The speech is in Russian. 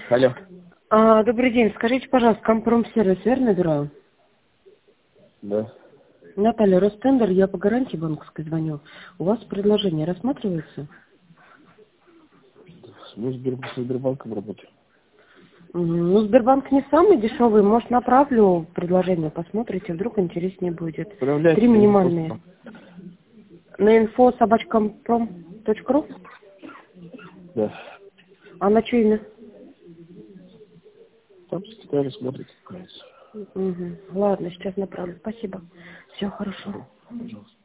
Алло. Добрый день. Скажите, пожалуйста, Компромсервис, верно набираю? Да. Наталья, Ростендер, я по гарантии банковской звоню. У вас предложение рассматривается? Мы с Сбербанком работаем. Ну, Сбербанк не самый дешевый. Может, направлю предложение, посмотрите, вдруг интереснее будет. Отправляйте 3 на минимальные. На info@comprom.ru? Да. А на что имя? Там секретарь смотрит. Ладно, сейчас направлю. Спасибо. Всего хорошего. Пожалуйста.